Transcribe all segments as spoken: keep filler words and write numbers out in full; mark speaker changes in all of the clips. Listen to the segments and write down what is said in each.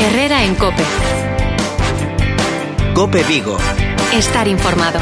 Speaker 1: Herrera en COPE.
Speaker 2: COPE Vigo.
Speaker 1: Estar informado.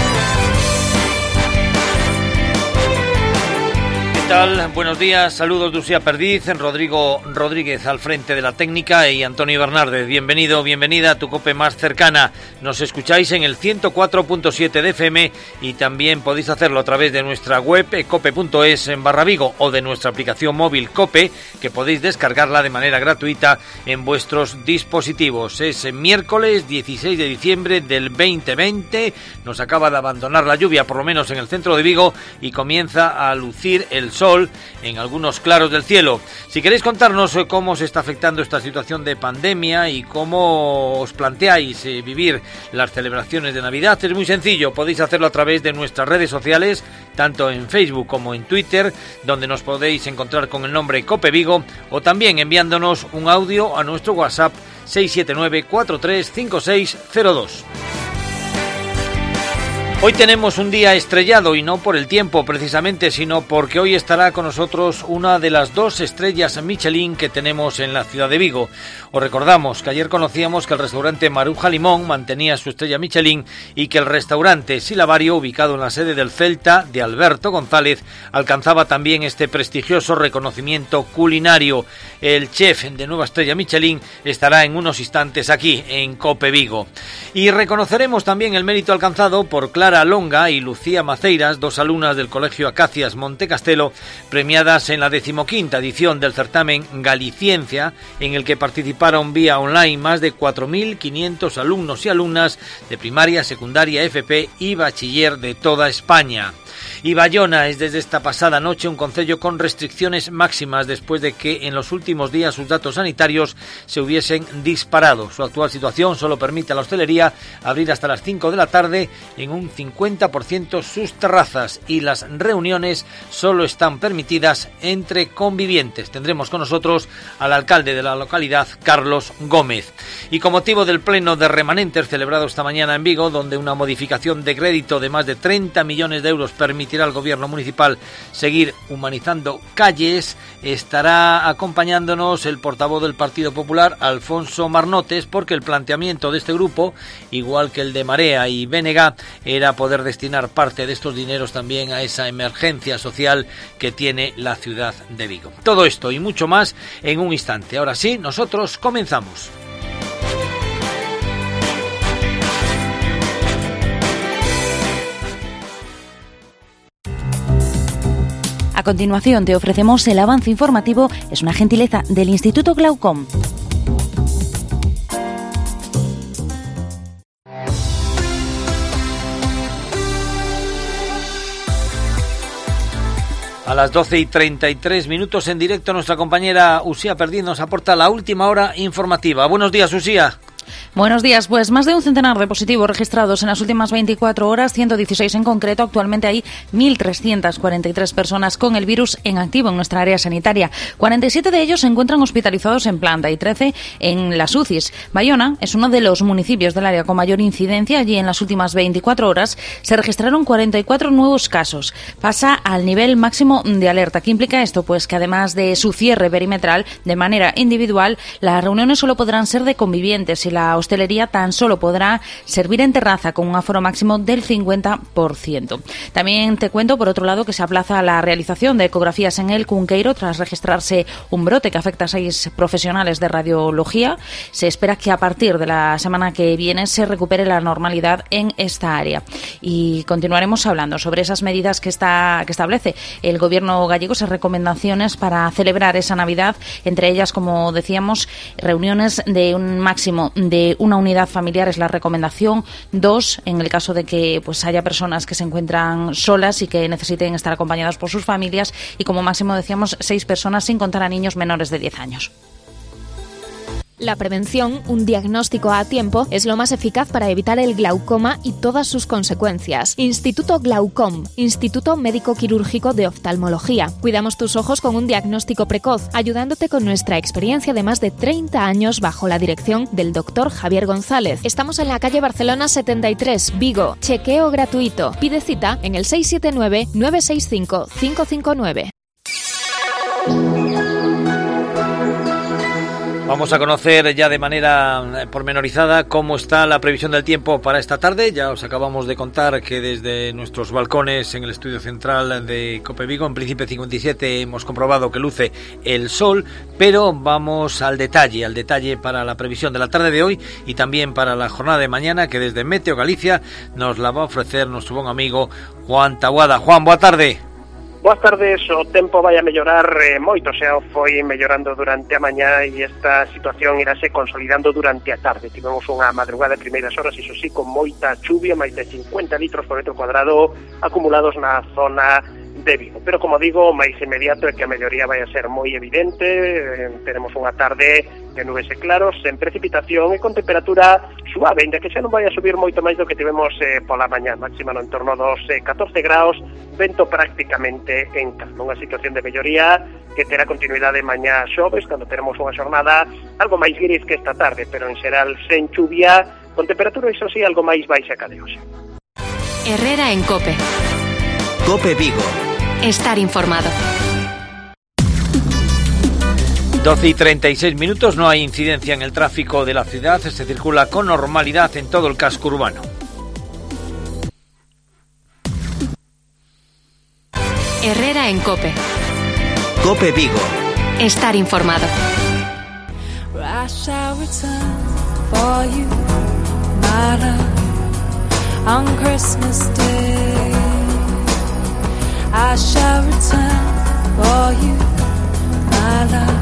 Speaker 3: ¿Qué tal? Buenos días, saludos de Uxía Perdiz, Rodrigo Rodríguez al frente de la técnica y Antonio Bernárdez. Bienvenido, bienvenida a tu COPE más cercana. Nos escucháis en el ciento cuatro punto siete de F M y también podéis hacerlo a través de nuestra web cope punto es en barra Vigo o de nuestra aplicación móvil COPE, que podéis descargarla de manera gratuita en vuestros dispositivos. Es miércoles dieciséis de diciembre del veinte veinte, nos acaba de abandonar la lluvia, por lo menos en el centro de Vigo, y comienza a lucir el sol en algunos claros del cielo. Si queréis contarnos cómo se está afectando esta situación de pandemia y cómo os planteáis eh, vivir las celebraciones de Navidad, es muy sencillo. Podéis hacerlo a través de nuestras redes sociales, tanto en Facebook como en Twitter, donde nos podéis encontrar con el nombre COPE Vigo, o también enviándonos un audio a nuestro WhatsApp seis siete nueve cuatro tres cinco seis cero dos. Hoy tenemos un día estrellado, y no por el tiempo precisamente, sino porque hoy estará con nosotros una de las dos estrellas Michelin que tenemos en la ciudad de Vigo. Os recordamos que ayer conocíamos que el restaurante Maruja Limón mantenía su estrella Michelin y que el restaurante Silabario, ubicado en la sede del Celta de Alberto González, alcanzaba también este prestigioso reconocimiento culinario. El chef de nueva estrella Michelin estará en unos instantes aquí en COPE Vigo. Y reconoceremos también el mérito alcanzado por Clara Longa y Lucía Maceiras, dos alumnas del Colegio Acacias Montecastelo, premiadas en la decimoquinta edición del certamen Galiciencia, en el que participaron vía online más de cuatro mil quinientos alumnos y alumnas de primaria, secundaria, F P y bachiller de toda España. Y Bayona es desde esta pasada noche un concello con restricciones máximas después de que en los últimos días sus datos sanitarios se hubiesen disparado. Su actual situación solo permite a la hostelería abrir hasta las cinco de la tarde en un cincuenta por ciento sus terrazas, y las reuniones solo están permitidas entre convivientes. Tendremos con nosotros al alcalde de la localidad, Carlos Gómez. Y con motivo del pleno de remanentes celebrado esta mañana en Vigo, donde una modificación de crédito de más de treinta millones de euros permitirá al gobierno municipal seguir humanizando calles, estará acompañándonos el portavoz del Partido Popular, Alfonso Marnotes, porque el planteamiento de este grupo, igual que el de Marea y B N G, era poder destinar parte de estos dineros también a esa emergencia social que tiene la ciudad de Vigo. Todo esto y mucho más en un instante. Ahora sí, nosotros comenzamos.
Speaker 4: A continuación te ofrecemos el avance informativo, es una gentileza del Instituto Glaucom.
Speaker 3: A las doce y treinta y tres minutos en directo, nuestra compañera Uxía Perdiz nos aporta la última hora informativa. Buenos días, Uxía.
Speaker 4: Buenos días. Pues más de un centenar de positivos registrados en las últimas veinticuatro horas, ciento dieciséis en concreto. Actualmente hay mil trescientas cuarenta y tres personas con el virus en activo en nuestra área sanitaria. cuarenta y siete de ellos se encuentran hospitalizados en planta y trece en las U C Is. Bayona es uno de los municipios del área con mayor incidencia. Allí en las últimas veinticuatro horas se registraron cuarenta y cuatro nuevos casos. Pasa al nivel máximo de alerta. ¿Qué implica esto? Pues que además de su cierre perimetral de manera individual, las reuniones solo podrán ser de convivientes y la hostelería tan solo podrá servir en terraza con un aforo máximo del cincuenta por ciento. También te cuento, por otro lado, que se aplaza la realización de ecografías en el Cunqueiro tras registrarse un brote que afecta a seis profesionales de radiología. Se espera que a partir de la semana que viene se recupere la normalidad en esta área. Y continuaremos hablando sobre esas medidas que, está, que establece el Gobierno gallego, esas recomendaciones para celebrar esa Navidad, entre ellas, como decíamos, reuniones de un máximo de una unidad familiar es la recomendación, dos en el caso de que pues haya personas que se encuentran solas y que necesiten estar acompañadas por sus familias, y como máximo decíamos seis personas sin contar a niños menores de diez años.
Speaker 5: La prevención, un diagnóstico a tiempo, es lo más eficaz para evitar el glaucoma y todas sus consecuencias. Instituto Glaucom, Instituto Médico Quirúrgico de Oftalmología. Cuidamos tus ojos con un diagnóstico precoz, ayudándote con nuestra experiencia de más de treinta años bajo la dirección del doctor Javier González. Estamos en la calle Barcelona setenta y tres, Vigo. Chequeo gratuito. Pide cita en el seis siete nueve, nueve seis cinco, cinco cinco nueve.
Speaker 3: Vamos a conocer ya de manera pormenorizada cómo está la previsión del tiempo para esta tarde. Ya os acabamos de contar que desde nuestros balcones en el estudio central de COPE Vigo, en Príncipe cincuenta y siete, hemos comprobado que luce el sol, pero vamos al detalle, al detalle para la previsión de la tarde de hoy y también para la jornada de mañana, que desde Meteo Galicia nos la va a ofrecer nuestro buen amigo Juan Taboada. Juan, boa tarde.
Speaker 2: Boas tardes, o tempo vai a mellorar eh, moito, xa foi mellorando durante a mañá e esta situación irase consolidando durante a tarde. Tivemos unha madrugada de primeiras horas, iso sí, con moita chuvia, máis de cincuenta litros por metro cuadrado acumulados na zona de Vigo. Pero, como digo, o máis inmediato é que a melloría vai a ser moi evidente. Eh, teremos unha tarde de nubes e claros, sen precipitación e con temperatura suave, ainda que xa non vai a subir moito máis do que tivemos eh, pola mañá, máxima no entorno dos eh, catorce graus, vento prácticamente en calma. Unha situación de melloría que terá continuidade mañá xoves, cando teremos unha xornada algo máis gris que esta tarde, pero en xeral sen chuvia, con temperatura, iso sí, algo máis baixa que a de hoxe.
Speaker 1: Herrera en COPE.
Speaker 6: COPE Vigo.
Speaker 1: Estar informado.
Speaker 3: doce y treinta y seis minutos, no hay incidencia en el tráfico de la ciudad, se circula con normalidad en todo el casco urbano.
Speaker 1: Herrera en COPE.
Speaker 6: COPE Vigo.
Speaker 1: Estar informado.
Speaker 7: I shall return for you, my love, on Christmas Day. I shall return for you, my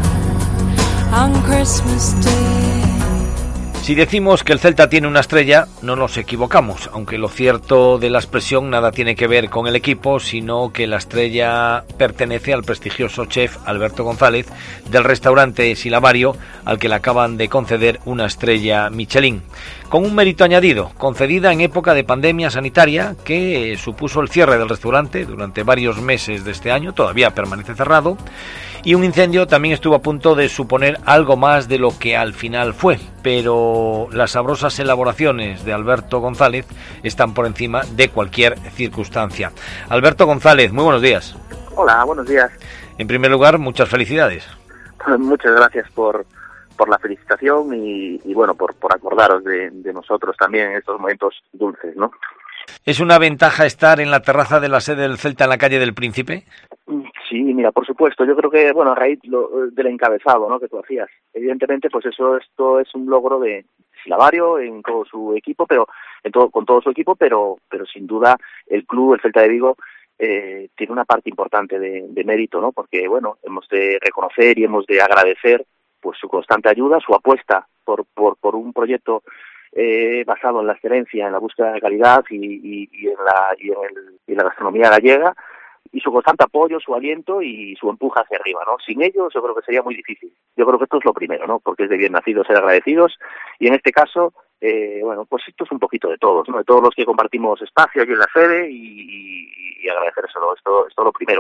Speaker 7: love, on Christmas Day.
Speaker 3: Si decimos que el Celta tiene una estrella, no nos equivocamos, aunque lo cierto de la expresión nada tiene que ver con el equipo, sino que la estrella pertenece al prestigioso chef Alberto González del restaurante Silabario, al que le acaban de conceder una estrella Michelin, con un mérito añadido, concedida en época de pandemia sanitaria que supuso el cierre del restaurante durante varios meses de este año, todavía permanece cerrado, y un incendio también estuvo a punto de suponer algo más de lo que al final fue, pero las sabrosas elaboraciones de Alberto González están por encima de cualquier circunstancia. Alberto González, muy buenos días.
Speaker 8: Hola, buenos días.
Speaker 3: En primer lugar, muchas felicidades.
Speaker 8: Muchas gracias por, por la felicitación y, y bueno, por, por acordaros de, de nosotros también en estos momentos dulces, ¿no?
Speaker 3: ¿Es una ventaja estar en la terraza de la sede del Celta en la calle del Príncipe?
Speaker 8: Sí, mira, por supuesto. Yo creo que, bueno, a raíz lo, del encabezado, ¿no?, que tú hacías. Evidentemente, pues eso, esto es un logro de Silabario en todo su equipo, pero en todo, con todo su equipo, pero, pero sin duda el club, el Celta de Vigo, eh, tiene una parte importante de, de mérito, ¿no? Porque, bueno, hemos de reconocer y hemos de agradecer, pues, su constante ayuda, su apuesta por, por, por un proyecto Eh, basado en la excelencia, en la búsqueda de calidad y, y, y, en, la, y en, el, y en la gastronomía gallega, y su constante apoyo, su aliento y su empuje hacia arriba, ¿no? Sin ellos yo creo que sería muy difícil. Yo creo que esto es lo primero, ¿no? Porque es de bien nacidos ser agradecidos, y en este caso, eh, bueno, pues esto es un poquito de todos, ¿no? De todos los que compartimos espacio aquí en la sede, y, y, y agradecérselo, esto, esto es lo primero.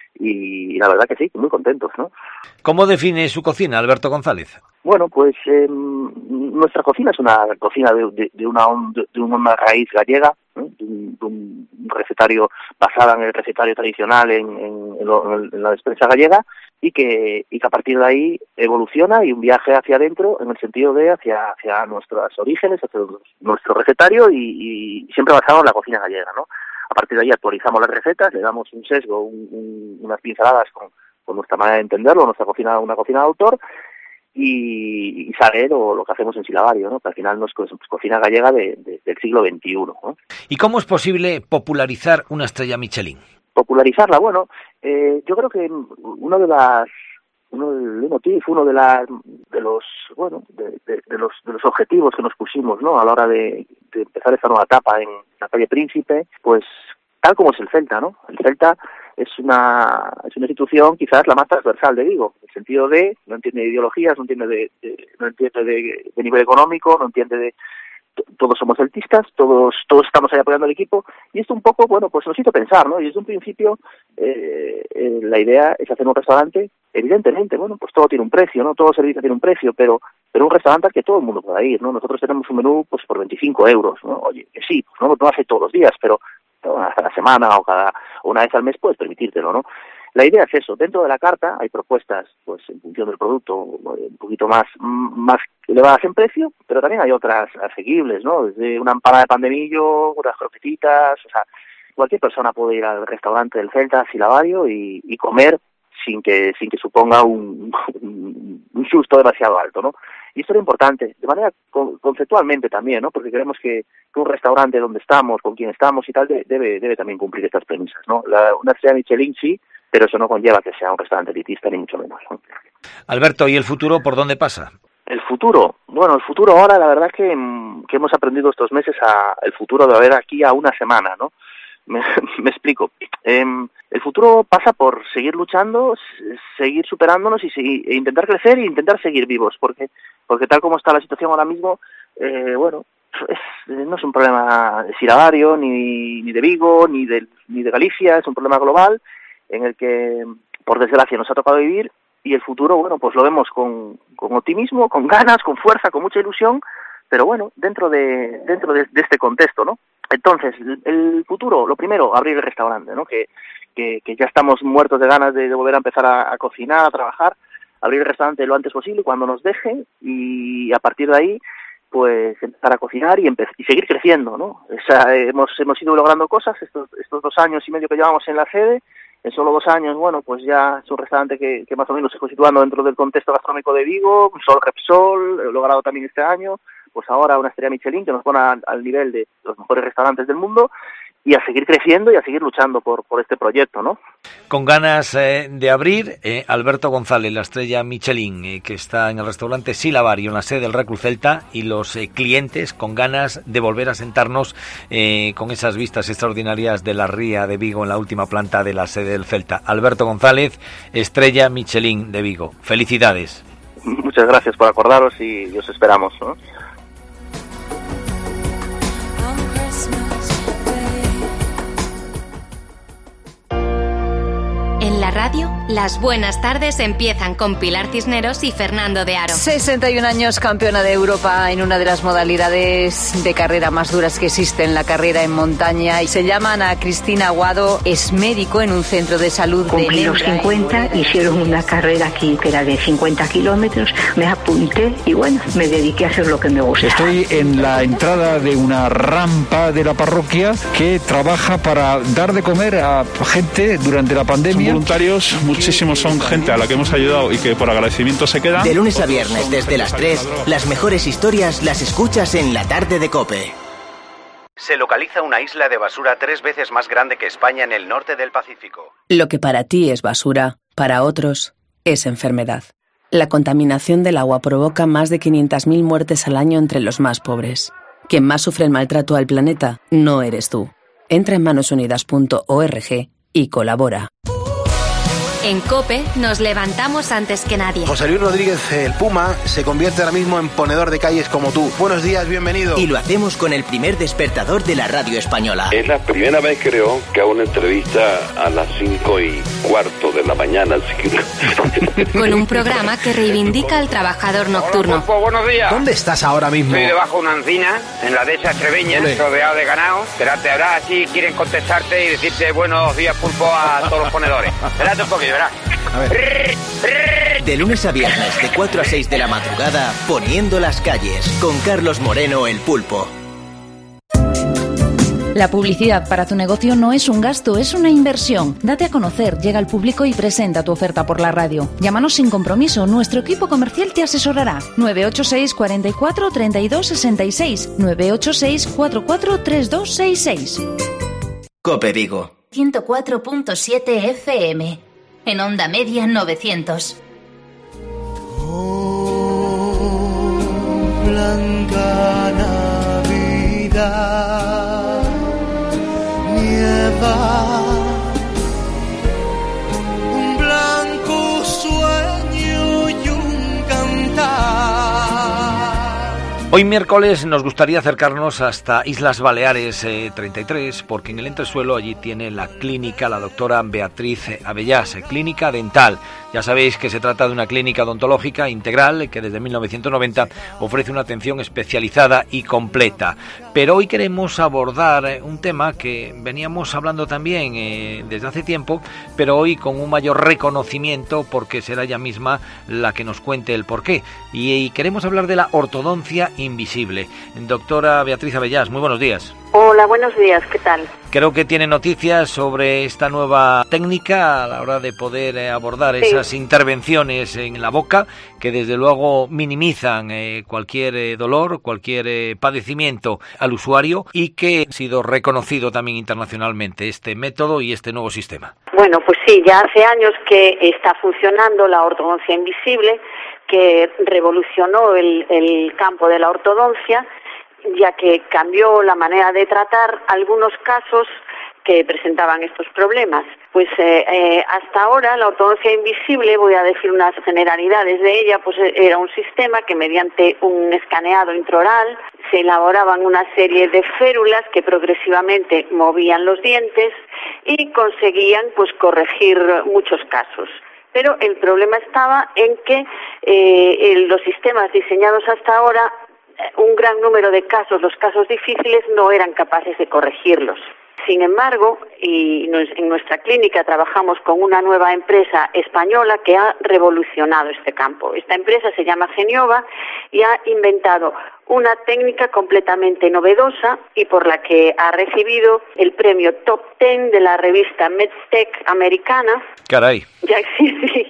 Speaker 8: Y la verdad que sí, muy contentos, ¿no?
Speaker 3: ¿Cómo define su cocina, Alberto González?
Speaker 8: Bueno, pues eh, nuestra cocina es una cocina de, de, de, una, de una raíz gallega, ¿no? de, un, de un recetario basada en el recetario tradicional en, en, en, lo, en la despensa gallega, y que, y que a partir de ahí evoluciona y un viaje hacia adentro en el sentido de hacia, hacia nuestros orígenes, hacia nuestro recetario, y, y siempre basado en la cocina gallega, ¿no? A partir de ahí actualizamos las recetas, le damos un sesgo, un, un, unas pinceladas con, con nuestra manera de entenderlo, nuestra cocina, una cocina de autor, y, y sale lo, lo que hacemos en Silabario, ¿no? Que al final no es, es cocina gallega de, de, del siglo veintiuno, ¿no?
Speaker 3: ¿Y cómo es posible popularizar una estrella Michelin?
Speaker 8: Popularizarla, bueno, eh, yo creo que uno de las uno del motivo, uno de las de los bueno de, de, de los de los objetivos que nos pusimos, ¿no?, a la hora de, de empezar esta nueva etapa en la calle Príncipe, pues tal como es el Celta, ¿no? El Celta es una es una institución quizás la más transversal de Vigo, en el sentido de no entiende de ideologías, no entiende de, de no entiende de, de nivel económico, no entiende de todos somos celtistas, todos todos estamos ahí apoyando al equipo, y esto un poco, bueno, pues nos hizo pensar, ¿no? Y desde un principio eh, eh, la idea es hacer un restaurante, evidentemente, bueno, pues todo tiene un precio, ¿no? Todo servicio tiene un precio, pero pero un restaurante al que todo el mundo pueda ir, ¿no? Nosotros tenemos un menú, pues, por veinticinco euros, ¿no? Oye, que sí, pues no, no hace todos los días, pero cada semana o cada o una vez al mes puedes permitírtelo, ¿no? La idea es eso, dentro de la carta hay propuestas, pues en función del producto, un poquito más, más elevadas en precio, pero también hay otras asequibles, ¿no? Desde una empanada de pan de millo, unas croquetitas, o sea, cualquier persona puede ir al restaurante del Celta, Silabario, y, y comer sin que sin que suponga un, un, un susto demasiado alto, ¿no? Y esto es importante, de manera con, conceptualmente también, ¿no? Porque queremos que, que un restaurante donde estamos, con quien estamos y tal, de, debe debe también cumplir estas premisas, ¿no? La, una estrella Michelin sí, pero eso no conlleva que sea un restaurante elitista, ni mucho menos, ¿no?
Speaker 3: Alberto, ¿y el futuro por dónde pasa?
Speaker 8: El futuro, bueno, el futuro ahora, la verdad que, que hemos aprendido estos meses a el futuro de ver aquí a una semana, ¿no? Me, me explico. Eh, el futuro pasa por seguir luchando, seguir superándonos y seguir, e intentar crecer e intentar seguir vivos, porque porque tal como está la situación ahora mismo, eh, bueno, es, no es un problema de Silabario, ni, ni de Vigo, ni de, ni de Galicia, es un problema global en el que, por desgracia, nos ha tocado vivir, y el futuro, bueno, pues lo vemos con, con optimismo, con ganas, con fuerza, con mucha ilusión, pero bueno, dentro de dentro de, de este contexto, ¿no? Entonces, el futuro, lo primero, abrir el restaurante, ¿no? Que, que, que ya estamos muertos de ganas de, de volver a empezar a, a cocinar, a trabajar, abrir el restaurante lo antes posible, cuando nos deje, y a partir de ahí, pues empezar a cocinar y, empe- y seguir creciendo, ¿no? O sea, hemos, hemos ido logrando cosas estos, estos dos años y medio que llevamos en la sede. En solo dos años, bueno, pues ya es un restaurante que, que más o menos se fue situando dentro del contexto gastronómico de Vigo, Sol Repsol, he logrado también este año, pues ahora una estrella Michelin que nos pone al, al nivel de los mejores restaurantes del mundo, y a seguir creciendo y a seguir luchando por, por este proyecto, ¿no?
Speaker 3: Con ganas eh, de abrir, eh, Alberto González, la estrella Michelin, eh, que está en el restaurante Silabario, en la sede del Recul Celta, y los eh, clientes con ganas de volver a sentarnos eh, con esas vistas extraordinarias de la ría de Vigo en la última planta de la sede del Celta. Alberto González, estrella Michelin de Vigo. Felicidades.
Speaker 8: Muchas gracias por acordaros y os esperamos, ¿no?
Speaker 1: En la radio, las buenas tardes empiezan con Pilar Cisneros y Fernando de Aro.
Speaker 9: sesenta y un años, campeona de Europa en una de las modalidades de carrera más duras que existen, la carrera en montaña. Y se llama Ana Cristina Aguado, es médico en un centro de salud.
Speaker 10: Cumplí los cincuenta, hicieron una carrera aquí que era de cincuenta kilómetros, me apunté y bueno, me dediqué a hacer lo que me gusta.
Speaker 11: Estoy en la entrada de una rampa de la parroquia que trabaja para dar de comer a gente durante la pandemia.
Speaker 12: Voluntarios, muchísimos son gente a la que hemos ayudado y que por agradecimiento se quedan.
Speaker 6: De lunes a viernes desde las tres, las mejores historias las escuchas en La Tarde de COPE.
Speaker 13: Se localiza una isla de basura tres veces más grande que España en el norte del Pacífico.
Speaker 14: Lo que para ti es basura, para otros es enfermedad. La contaminación del agua provoca más de quinientas mil muertes al año entre los más pobres. Quien más sufre el maltrato al planeta no eres tú. Entra en manos unidas punto org y colabora.
Speaker 1: En COPE nos levantamos antes que nadie.
Speaker 15: José Luis Rodríguez, el Puma, se convierte ahora mismo en ponedor de calles como tú. Buenos días, bienvenido.
Speaker 6: Y lo hacemos con el primer despertador de la radio española.
Speaker 16: Es la primera vez, creo, que hago una entrevista a las cinco y cuarto de la mañana. Así que...
Speaker 1: Con un programa que reivindica al trabajador nocturno.
Speaker 17: Hola, Pulpo, buenos días.
Speaker 15: ¿Dónde estás ahora mismo?
Speaker 17: Estoy debajo de una encina, en la dehesa Estreveña, rodeado de ganado. Espérate, ahora sí quieren contestarte y decirte buenos días, Pulpo, a todos los ponedores. Espérate un poquito, verás.
Speaker 15: A ver.
Speaker 6: De lunes a viernes, de cuatro a seis de la madrugada, Poniendo las calles, con Carlos Moreno, el Pulpo.
Speaker 4: La publicidad para tu negocio no es un gasto, es una inversión. Date a conocer, llega al público y presenta tu oferta por la radio. Llámanos sin compromiso, nuestro equipo comercial te asesorará. nueve ocho seis, cuarenta y cuatro, treinta y dos sesenta y seis, nueve ocho seis, cuarenta y cuatro, treinta y dos sesenta y seis.
Speaker 6: COPE Vigo.
Speaker 18: ciento cuatro punto siete F M. En onda media novecientos.
Speaker 19: Oh, blanca Navidad, nieva, un blanco sueño y un cantar.
Speaker 3: Hoy miércoles nos gustaría acercarnos hasta Islas Baleares eh, treinta y tres, porque en el entresuelo allí tiene la clínica la doctora Beatriz Abellás, clínica dental. Ya sabéis que se trata de una clínica odontológica integral que desde mil novecientos noventa ofrece una atención especializada y completa. Pero hoy queremos abordar un tema que veníamos hablando también eh, desde hace tiempo, pero hoy con un mayor reconocimiento porque será ella misma la que nos cuente el porqué. Y, y queremos hablar de la ortodoncia invisible. Doctora Beatriz Abellás, muy buenos días.
Speaker 20: Hola, buenos días, ¿qué tal?
Speaker 3: Creo que tiene noticias sobre esta nueva técnica a la hora de poder eh, abordar sí. esas intervenciones en la boca que desde luego minimizan eh, cualquier eh, dolor, cualquier eh, padecimiento al usuario y que ha sido reconocido también internacionalmente este método y este nuevo sistema.
Speaker 20: Bueno, pues sí, ya hace años que está funcionando la ortodoncia invisible, que revolucionó el, el campo de la ortodoncia, ya que cambió la manera de tratar algunos casos que presentaban estos problemas. Pues eh, eh, hasta ahora la ortodoncia invisible, voy a decir unas generalidades de ella, pues era un sistema que mediante un escaneado intraoral se elaboraban una serie de férulas que progresivamente movían los dientes y conseguían pues corregir muchos casos. Pero el problema estaba en que eh, en los sistemas diseñados hasta ahora, un gran número de casos, los casos difíciles, no eran capaces de corregirlos. Sin embargo, y en nuestra clínica trabajamos con una nueva empresa española que ha revolucionado este campo. Esta empresa se llama Geniova y ha inventado una técnica completamente novedosa y por la que ha recibido el premio Top Ten de la revista MedTech americana.
Speaker 3: Caray.
Speaker 20: Ya sí, sí.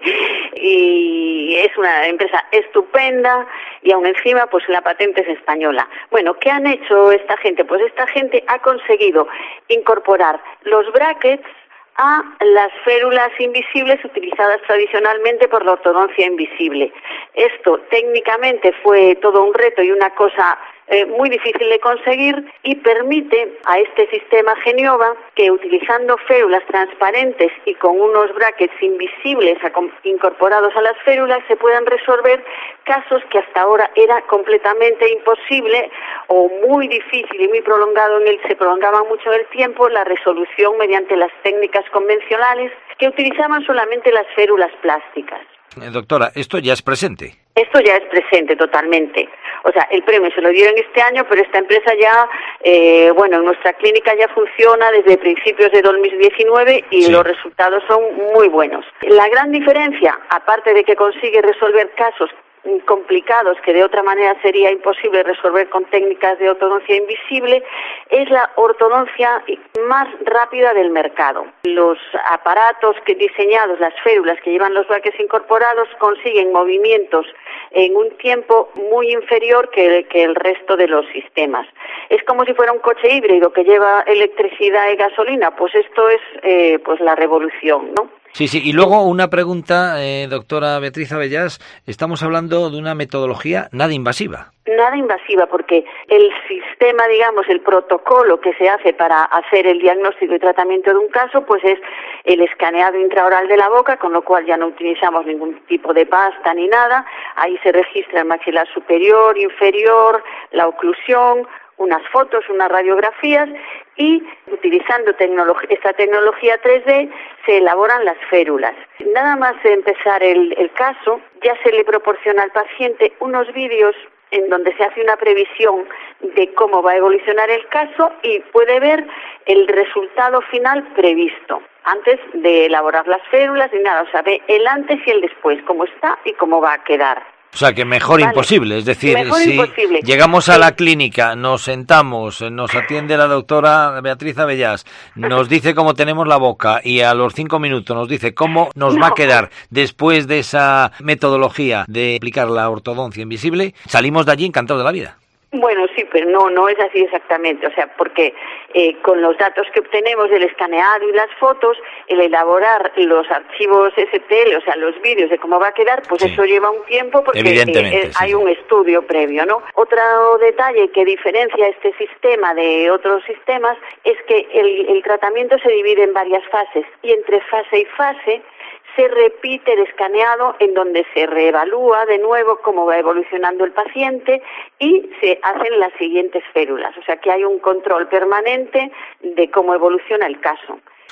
Speaker 20: Y es una empresa estupenda y aún encima pues la patente es española. Bueno, ¿qué han hecho esta gente? Pues esta gente ha conseguido incorporar los brackets a las férulas invisibles utilizadas tradicionalmente por la ortodoncia invisible. Esto técnicamente fue todo un reto y una cosa eh, muy difícil de conseguir y permite a este sistema Geniova que utilizando férulas transparentes y con unos brackets invisibles incorporados a las férulas se puedan resolver casos que hasta ahora era completamente imposible o muy difícil y muy prolongado en el, se prolongaba mucho en el tiempo la resolución mediante las técnicas convencionales que utilizaban solamente las férulas plásticas.
Speaker 3: Eh, doctora, esto ya es presente.
Speaker 20: Esto ya es presente totalmente. O sea, el premio se lo dieron este año, pero esta empresa ya, eh, bueno, en nuestra clínica ya funciona desde principios de dos mil diecinueve y sí. Los resultados son muy buenos. La gran diferencia, aparte de que consigue resolver casos complicados que de otra manera sería imposible resolver con técnicas de ortodoncia invisible, es la ortodoncia más rápida del mercado. Los aparatos que diseñados, las férulas que llevan los brackets incorporados, consiguen movimientos en un tiempo muy inferior que, que el resto de los sistemas. Es como si fuera un coche híbrido que lleva electricidad y gasolina, pues esto es eh, pues la revolución, ¿no?
Speaker 3: Sí, sí, y luego una pregunta, eh, doctora Beatriz Abellás, estamos hablando de una metodología nada invasiva.
Speaker 20: Nada invasiva, porque el sistema, digamos, el protocolo que se hace para hacer el diagnóstico y tratamiento de un caso, pues es el escaneado intraoral de la boca, con lo cual ya no utilizamos ningún tipo de pasta ni nada. Ahí se registra el maxilar superior, inferior, la oclusión, unas fotos, unas radiografías y utilizando tecnolog- esta tecnología tres D se elaboran las férulas. Nada más de empezar el, el caso, ya se le proporciona al paciente unos vídeos en donde se hace una previsión de cómo va a evolucionar el caso y puede ver el resultado final previsto antes de elaborar las férulas ni nada, o sea, ve el antes y el después, cómo está y cómo va a quedar.
Speaker 3: O sea, que mejor vale. imposible, es decir,
Speaker 20: mejor
Speaker 3: si
Speaker 20: imposible.
Speaker 3: llegamos a la clínica, nos sentamos, nos atiende la doctora Beatriz Abellás, nos dice cómo tenemos la boca y a los cinco minutos nos dice cómo nos no. va a quedar después de esa metodología de aplicar la ortodoncia invisible, salimos de allí encantados de la vida.
Speaker 20: Bueno, sí, pero no, no es así exactamente, o sea, porque eh, con los datos que obtenemos del escaneado y las fotos, el elaborar los archivos S T L, o sea, los vídeos de cómo va a quedar, pues sí. Eso lleva un tiempo porque eh, eh, hay sí. un estudio previo, ¿no? Otro detalle que diferencia este sistema de otros sistemas es que el, el tratamiento se divide en varias fases y entre fase y fase se repite el escaneado en donde se reevalúa de nuevo cómo va evolucionando el paciente y se hacen las siguientes férulas. O sea que hay un control permanente de cómo evoluciona el caso.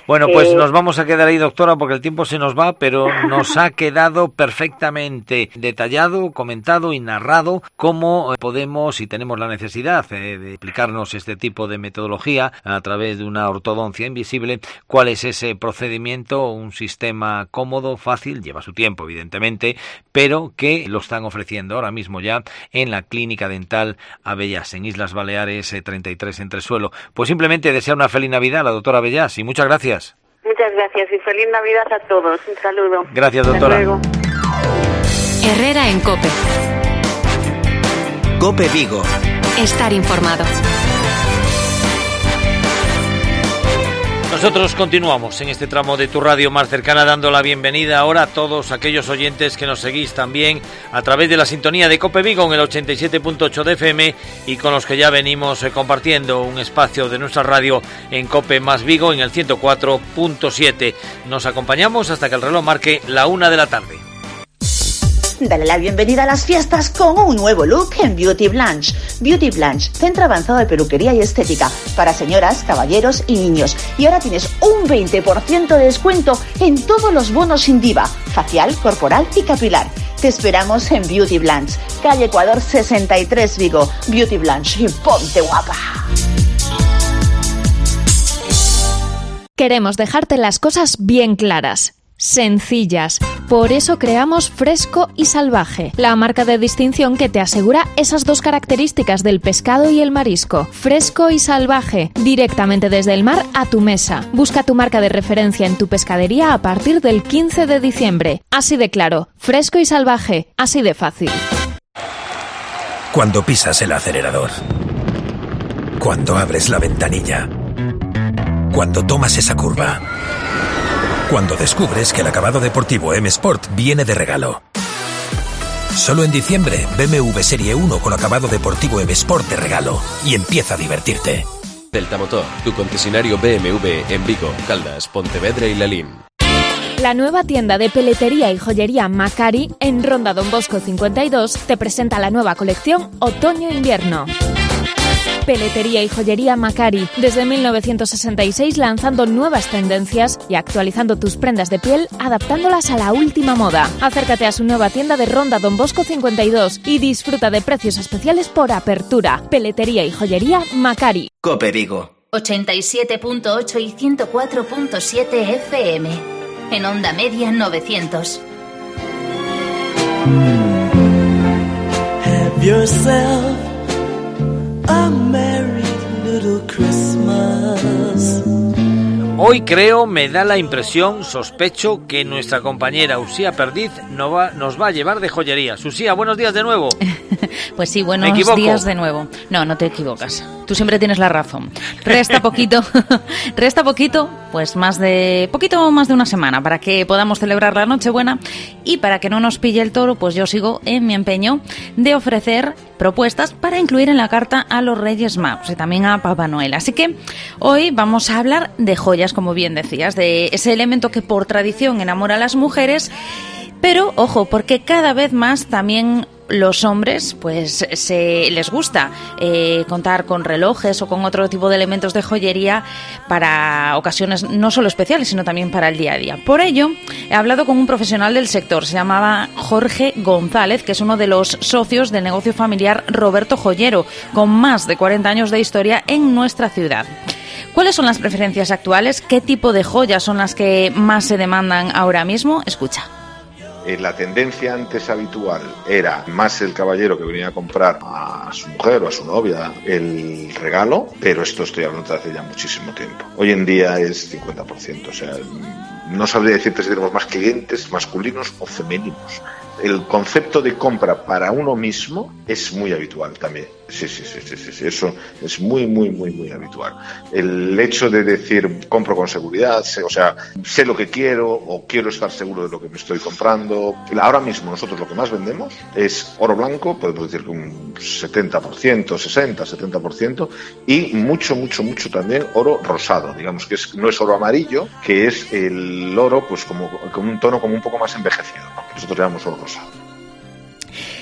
Speaker 3: Bueno, pues
Speaker 20: Eh,
Speaker 3: nos vamos a quedar ahí, doctora, porque el tiempo se nos va, pero nos ha quedado perfectamente detallado, comentado y narrado cómo podemos, si tenemos la necesidad eh, de aplicarnos este tipo de metodología a través de una ortodoncia invisible, cuál es ese procedimiento, un sistema cómodo, fácil, lleva su tiempo, evidentemente, pero que lo están ofreciendo ahora mismo ya en la Clínica Dental Abellás, en Islas Baleares eh, treinta y tres Entresuelo. Pues simplemente desear una feliz Navidad a la doctora Abellás y muchas gracias.
Speaker 20: Muchas gracias y feliz Navidad a todos. Un saludo.
Speaker 3: Gracias,
Speaker 20: Hasta
Speaker 3: doctora.
Speaker 20: luego.
Speaker 1: Herrera en COPE.
Speaker 6: COPE Vigo.
Speaker 1: Estar informado.
Speaker 3: Nosotros continuamos en este tramo de tu radio más cercana, dando la bienvenida ahora a todos aquellos oyentes que nos seguís también a través de la sintonía de COPE Vigo en el ochenta y siete punto ocho de F M y con los que ya venimos eh, compartiendo un espacio de nuestra radio en COPE más Vigo en el ciento cuatro punto siete. Nos acompañamos hasta que el reloj marque la una de la tarde.
Speaker 21: Dale la bienvenida a las fiestas con un nuevo look en Beauty Blanche. Beauty Blanche, centro avanzado de peluquería y estética para señoras, caballeros y niños. Y ahora tienes un veinte por ciento de descuento en todos los bonos sin diva, facial, corporal y capilar. Te esperamos en Beauty Blanche, calle Ecuador sesenta y tres Vigo. Beauty Blanche, y ponte guapa.
Speaker 5: Queremos dejarte las cosas bien claras. Sencillas. Por eso creamos Fresco y Salvaje, la marca de distinción que te asegura esas dos características del pescado y el marisco. Fresco y Salvaje, directamente desde el mar a tu mesa. Busca tu marca de referencia en tu pescadería a partir del quince de diciembre. Así de claro, Fresco y Salvaje, así de fácil.
Speaker 22: Cuando pisas el acelerador, cuando abres la ventanilla, cuando tomas esa curva, cuando descubres que el acabado deportivo M Sport viene de regalo. Solo en diciembre, B M W Serie uno con acabado deportivo M Sport de regalo. Y empieza a divertirte.
Speaker 23: Delta Motor, tu concesionario B M W en Vigo, Caldas, Pontevedra y Lalín.
Speaker 5: La nueva tienda de peletería y joyería Macari, en Ronda Don Bosco cincuenta y dos, te presenta la nueva colección Otoño-Invierno. Peletería y joyería Macari, desde mil novecientos sesenta y seis lanzando nuevas tendencias y actualizando tus prendas de piel, adaptándolas a la última moda. Acércate a su nueva tienda de Ronda Don Bosco cincuenta y dos y disfruta de precios especiales por apertura. Peletería y joyería Macari.
Speaker 6: COPE Vigo.
Speaker 18: ochenta y siete punto ocho y ciento cuatro punto siete F M. En onda media novecientos.
Speaker 19: Have yourself a merry little Christmas.
Speaker 3: Hoy creo, me da la impresión, sospecho, que nuestra compañera Usía Perdiz no va, nos va a llevar de joyería. Usía, buenos días de nuevo.
Speaker 4: Pues sí, buenos días de nuevo. No, no te equivocas. Tú siempre tienes la razón. Resta poquito, resta poquito, pues más de, poquito más de una semana para que podamos celebrar la Nochebuena y para que no nos pille el toro, pues yo sigo en mi empeño de ofrecer propuestas para incluir en la carta a los Reyes Magos y también a Papá Noel. Así que hoy vamos a hablar de joyas, como bien decías, de ese elemento que por tradición enamora a las mujeres, pero ojo, porque cada vez más también los hombres pues se les gusta eh, contar con relojes o con otro tipo de elementos de joyería para ocasiones no solo especiales, sino también para el día a día. Por ello, he hablado con un profesional del sector, se llamaba Jorge González, que es uno de los socios del negocio familiar Roberto Joyero, con más de cuarenta años de historia en nuestra ciudad. ¿Cuáles son las preferencias actuales? ¿Qué tipo de joyas son las que más se demandan ahora mismo? Escucha.
Speaker 24: La tendencia antes habitual era más el caballero que venía a comprar a su mujer o a su novia el regalo, pero esto estoy hablando de hace ya muchísimo tiempo. Hoy en día es cincuenta por ciento, o sea, no sabría decirte si tenemos más clientes masculinos o femeninos. El concepto de compra para uno mismo es muy habitual también. Sí, sí, sí, sí, sí, sí, eso es muy, muy, muy, muy habitual. El hecho de decir compro con seguridad, sé, o sea, sé lo que quiero o quiero estar seguro de lo que me estoy comprando. Ahora mismo nosotros lo que más vendemos es oro blanco, podemos decir que un setenta por ciento, sesenta, setenta por ciento, y mucho, mucho, mucho también oro rosado, digamos que es, no es oro amarillo, que es el oro pues como con un tono como un poco más envejecido, ¿no? Nosotros llamamos oro rosado.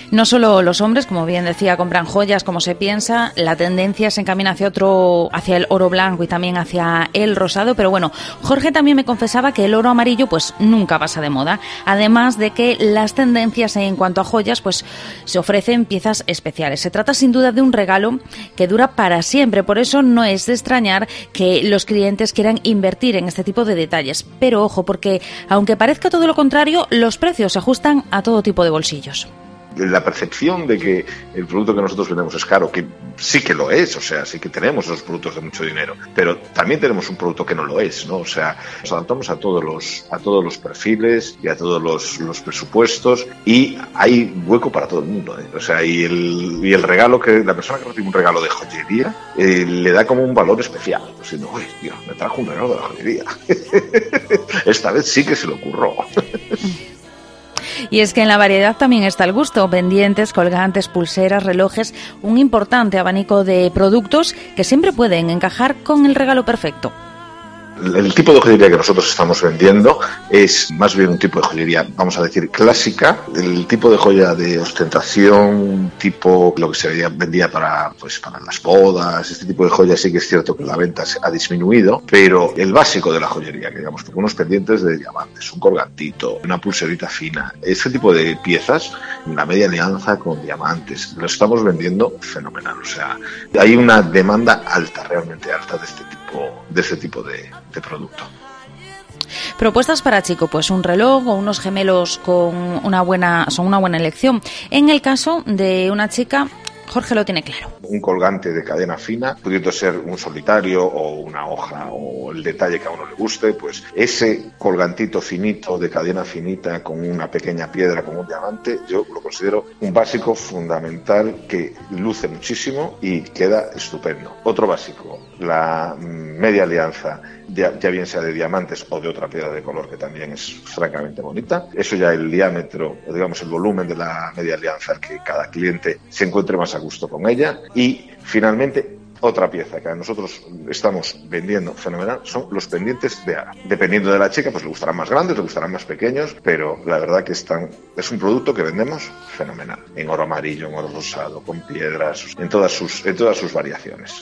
Speaker 4: No solo los hombres, como bien decía, compran joyas como se piensa, la tendencia se encamina hacia otro, hacia el oro blanco y también hacia el rosado, pero bueno, Jorge también me confesaba que el oro amarillo pues nunca pasa de moda, además de que las tendencias en cuanto a joyas pues se ofrecen piezas especiales. Se trata sin duda de un regalo que dura para siempre, por eso no es de extrañar que los clientes quieran invertir en este tipo de detalles, pero ojo, porque aunque parezca todo lo contrario, los precios se ajustan a todo tipo de bolsillos.
Speaker 24: La percepción de que el producto que nosotros vendemos es caro, que sí que lo es, o sea, sí que tenemos esos productos de mucho dinero, pero también tenemos un producto que no lo es, ¿no? O sea, nos adaptamos a todos los a todos los perfiles y a todos los, los presupuestos, y hay hueco para todo el mundo, ¿eh? O sea, y el, y el regalo que la persona que recibe un regalo de joyería eh, le da como un valor especial, pues diciendo, uy, Dios, me trajo un regalo de la joyería. Esta vez sí que se le ocurrió.
Speaker 4: Y es que en la variedad también está el gusto, pendientes, colgantes, pulseras, relojes, un importante abanico de productos que siempre pueden encajar con el regalo perfecto.
Speaker 24: El tipo de joyería que nosotros estamos vendiendo es más bien un tipo de joyería, vamos a decir, clásica. El tipo de joya de ostentación, tipo lo que se vendía, vendía para, pues, para las bodas, este tipo de joya sí que es cierto que la venta se ha disminuido, pero el básico de la joyería, que digamos, unos pendientes de diamantes, un colgantito, una pulserita fina, ese tipo de piezas, una media alianza con diamantes, lo estamos vendiendo fenomenal. O sea, hay una demanda alta, realmente alta de este tipo de este tipo de, de producto.
Speaker 4: Propuestas para chico, pues un reloj o unos gemelos con una buena, son una buena elección. En el caso de una chica, Jorge lo tiene claro.
Speaker 24: Un colgante de cadena fina, pudiendo ser un solitario o una hoja o el detalle que a uno le guste, pues ese colgantito finito de cadena finita con una pequeña piedra, con un diamante, yo lo considero un básico fundamental que luce muchísimo y queda estupendo. Otro básico, la media alianza, ya, ya bien sea de diamantes o de otra piedra de color que también es francamente bonita. Eso ya el diámetro, o digamos el volumen de la media alianza, que cada cliente se encuentre más a gusto con ella. Y finalmente, otra pieza que a nosotros estamos vendiendo fenomenal son los pendientes de ara. Dependiendo de la chica, pues le gustarán más grandes, le gustarán más pequeños, pero la verdad que están, es un producto que vendemos fenomenal. En oro amarillo, en oro rosado, con piedras, en todas sus, en todas sus variaciones.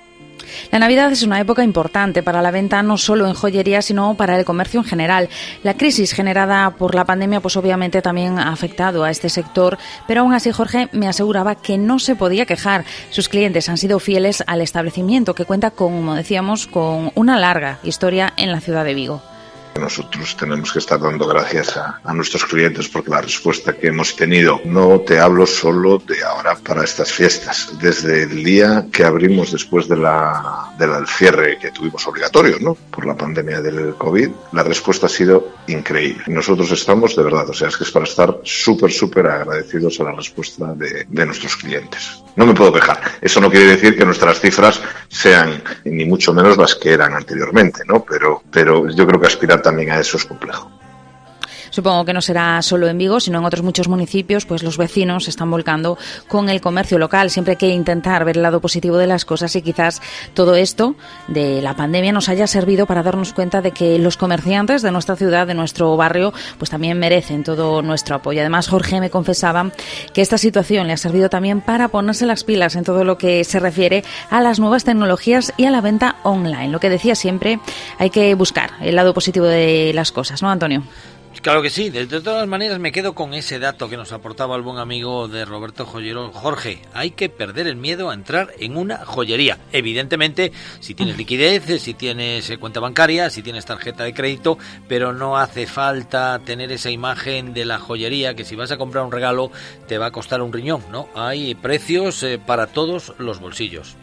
Speaker 4: La Navidad es una época importante para la venta, no solo en joyería, sino para el comercio en general. La crisis generada por la pandemia, pues obviamente también ha afectado a este sector, pero aún así Jorge me aseguraba que no se podía quejar. Sus clientes han sido fieles al establecimiento, que cuenta, como decíamos, con una larga historia en la ciudad de Vigo.
Speaker 24: Nosotros tenemos que estar dando gracias a, a nuestros clientes porque la respuesta que hemos tenido, no te hablo solo de ahora para estas fiestas, desde el día que abrimos después de la, del cierre que tuvimos obligatorio, ¿no?, por la pandemia del COVID, la respuesta ha sido increíble. Nosotros estamos, de verdad, o sea, es que es para estar súper, súper agradecidos a la respuesta de, de nuestros clientes. No me puedo quejar. Eso no quiere decir que nuestras cifras sean ni mucho menos las que eran anteriormente, ¿no? Pero, pero yo creo que aspirar también a eso es complejo.
Speaker 4: Supongo que no será solo en Vigo, sino en otros muchos municipios, pues los vecinos se están volcando con el comercio local. Siempre hay que intentar ver el lado positivo de las cosas y quizás todo esto de la pandemia nos haya servido para darnos cuenta de que los comerciantes de nuestra ciudad, de nuestro barrio, pues también merecen todo nuestro apoyo. Además, Jorge me confesaba que esta situación le ha servido también para ponerse las pilas en todo lo que se refiere a las nuevas tecnologías y a la venta online. Lo que decía siempre, hay que buscar el lado positivo de las cosas, ¿no, Antonio?
Speaker 3: Claro que sí, de todas maneras me quedo con ese dato que nos aportaba el buen amigo de Roberto Joyero. Jorge, hay que perder el miedo a entrar en una joyería. Evidentemente, si tienes liquidez, si tienes cuenta bancaria, si tienes tarjeta de crédito, pero no hace falta tener esa imagen de la joyería que si vas a comprar un regalo te va a costar un riñón, ¿no? Hay precios eh, para todos los bolsillos.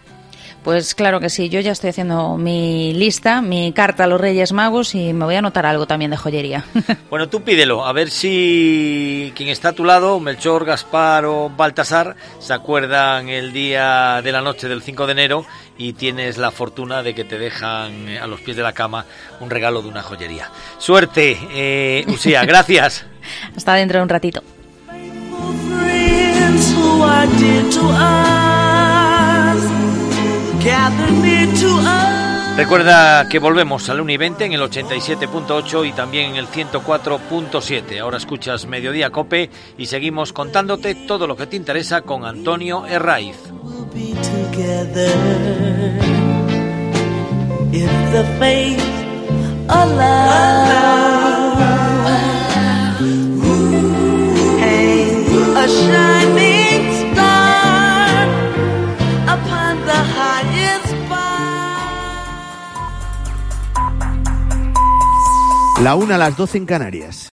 Speaker 4: Pues claro que sí, yo ya estoy haciendo mi lista, mi carta a los Reyes Magos y me voy a anotar algo también de joyería.
Speaker 3: Bueno, tú pídelo, a ver si quien está a tu lado, Melchor, Gaspar o Baltasar, se acuerdan el día de la noche del cinco de enero y tienes la fortuna de que te dejan a los pies de la cama un regalo de una joyería. Suerte, eh, Usía, gracias.
Speaker 4: Hasta dentro de un ratito.
Speaker 19: Gather me to us.
Speaker 3: Recuerda que volvemos al uno y veinte en el ochenta y siete punto ocho y también en el ciento cuatro punto siete. Ahora escuchas Mediodía Cope y seguimos contándote todo lo que te interesa con Antonio Herraiz.
Speaker 2: La una a las doce en Canarias.